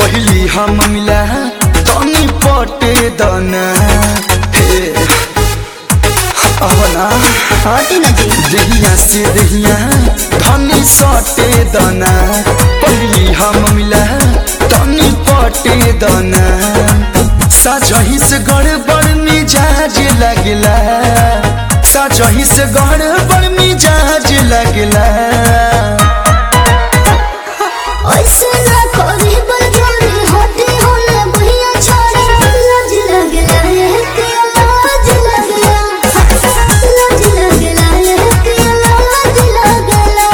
पहली हम मिला तनी पटे दना हे अबना हटे न जी दहिया से दहिया धनी सटे दना पहली हम मिला तनी पटे दना साजही से गड़बड़ मिजाज लगला साजही से गड़बड़ मिजाज लगला ऐसे ना कोरी बलजोरी हटे होले भैया छोरे लाज लगला ये पिया लाज लगला लाज लगला ये पिया लाज लगला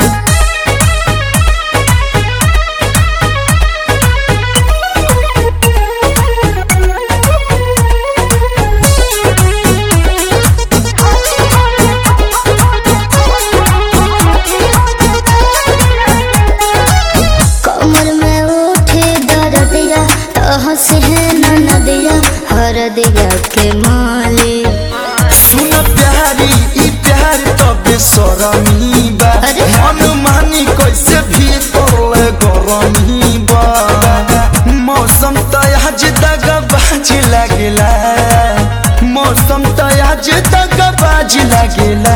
कमर में उठे दर्दिया हंस है नदिया हर दिया के माले सुन प्यारी ई प्यार तबे सरमी बा अरे? मन मानी कैसे भी तोले गरमी बा मौसम त आज दगा बाज लागेला मौसम त आज दगा बाज लागेला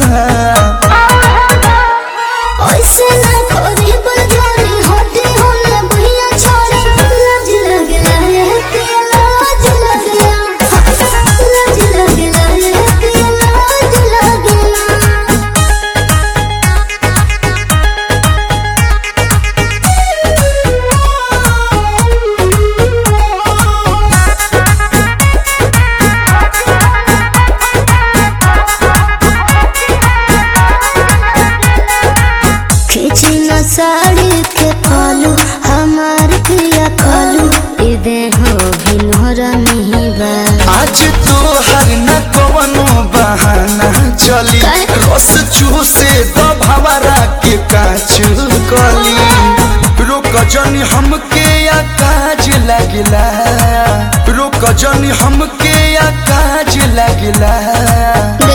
ऐसे ना कोरी बलजोरी हटे होले भैया छोरे लाज लगला ये पिया लाज लगला लाज लगला ये पिया लाज लगला खींची न साड़ी के पालू हमार पिया कालू इदे हो भिनोरा नहीं बा आज तो हर न कवनो बहाना चली काहे? रस चूसे तो भवरा के काच कली रोक जनी हमके या काज लगला रोक जनी हमके या काज लगला